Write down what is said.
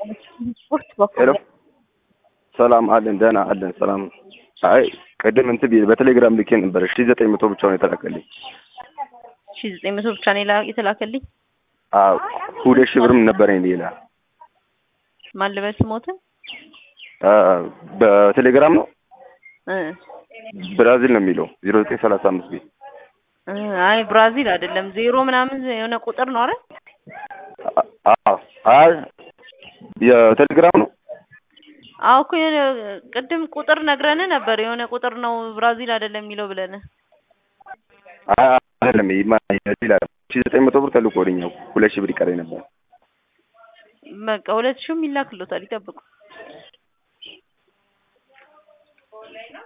ስፖርት በኩል ሄሎ ሰላም አለን ደህና አለን ሰላም። አይ ቀደም እንትን በቴሌግራም ልኬ ነበር 1900 ብቻ ነው የተላከልኝ። 1900 ብቻ ነው የተላከልኝ። አዎ 2000 ብርም ነበረኝ ሌላ። ማን ልበስ ሞተ? በቴሌግራም ነው ብራዚል ነው የሚለው 0935 ቤት። አይ ብራዚል አይደለም ዜሮ ምናምን የሆነ ቁጥር ነው አይደል? አይ የቴሌግራም ነው። አዎ እኮ የሆነ ቅድም ቁጥር ነግረን ነበር የሆነ ቁጥር ነው ብራዚል አይደለም የሚለው ብለን። አይደለም ይላል 1900 ብር ተልኮልኛል 2000 ብር ይቀረኝ ነበር። በቃ 2000 ይላክልዎታል ይጠብቁ።